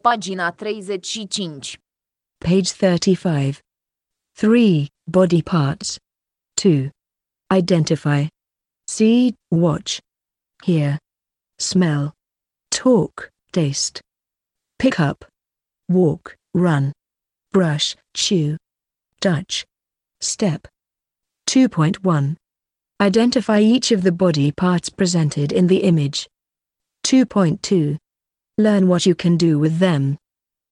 Pagina 35. Page 35. 3. Body parts. 2. Identify. See, watch. Hear. Smell. Talk, taste. Pick up. Walk, run. Brush, chew. Touch. Step. 2.1. Identify each of the body parts presented in the image. 2.2. Learn what you can do with them.